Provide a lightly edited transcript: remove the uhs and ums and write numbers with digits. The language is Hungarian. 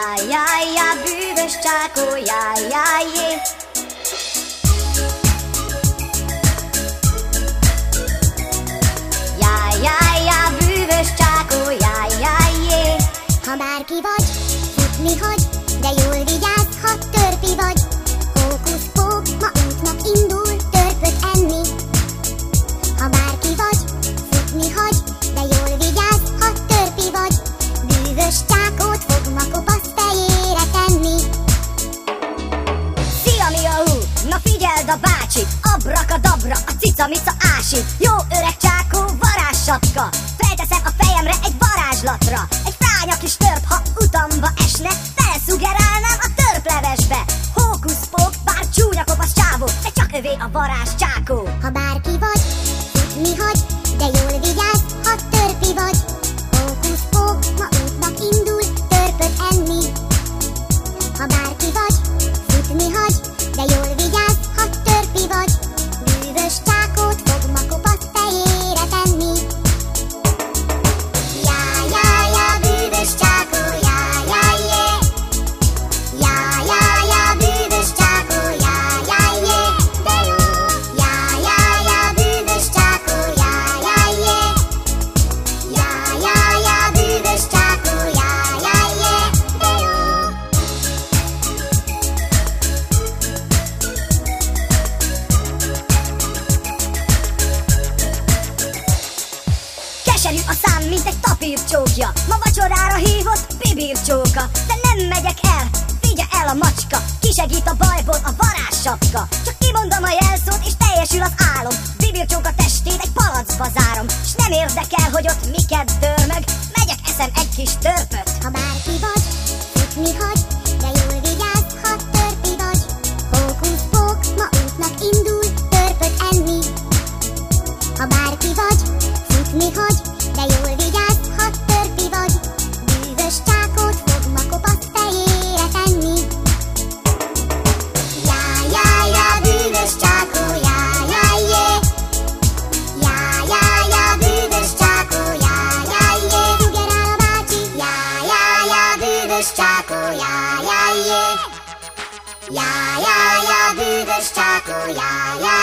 Jaj, jaj, jaj, bűvös csákó, jaj, jaj, jé. Jaj, jaj, jaj, bűvös csákó, jaj, jaj, jé. Ha bárki vagy, futni hagy, de jól vigyázz, ha törpi vagy. Hókusz-pók, ma útnak indul, törpöt enni. Ha bárki vagy, futni hagy, de jól vigyázz, ha törpi vagy. Bűvös csákót fog ma kopasz fejére tenni. Szia, mi a hú? Na figyeld a bácsit, abrakadabra, a cica-mica ásít. Jó öreg csákó, varázssapka, felteszem a fejemre egy varázslatra. Egy fránya kis törp, ha utamba esne, felszuggerálnám a törplevesbe. Hókusz-pók, bár csúnya kopasz csávó, de csak övé a varázs csákó. Ha bárki vagy, futni hagy, de jól vigyázz, ha törpi vagy. Hókusz-pók, ma útnak indul, törpöt enni. Ha bárki vagy, futni hagy, de jól vigyázz, ha törpi vagy. Bűvös csákót fog ma kopasz fejére tenni. Jaj, jaj, jaj, bűvös csákó, jaj, jaj, jé. Jaj, jaj, jaj, bűvös csákó, jaj, jaj, jé. De jó. Jaj, jaj, jaj, bűvös csákó, jaj, jaj, jé. Jaj, jaj, jaj, bűvös csákó, jaj, jaj, jé. De jó. Keserű a szám, mint egy tapír csókja. Ma vacsorára hívott bibír csóka. De nem megyek el, figyelj el a macska. Kisegít a bajból a varázssapka. Csak kimondom a jelszót és teljesül az álom. Bibír csóka testét egy palacba zárom. S nem érdekel, hogy ott miket dörmög. Megyek, eszem egy kis törpöt. Ha bárki vagy, futni hagy, de jól vigyázz, ha törpi vagy. Hókusz-pók, ma útnak indul, törpöt enni. Ha bárki vagy, futni hagy, de jól vigyázz, ha törpi vagy. Bűvös csákót fog ma kopasz fejére tenni. Jaj, jaj, jaj, bűvös csákó, jaj, jaj, jé. Jaj, jaj, jaj, bűvös csákó, jaj, jaj, jé. Suggerál a bácsi. Jaj, jaj, jaj, bűvös csákó, jaj, jaj, jé. Jaj, jaj, jaj, bűvös csákó, jaj, jaj,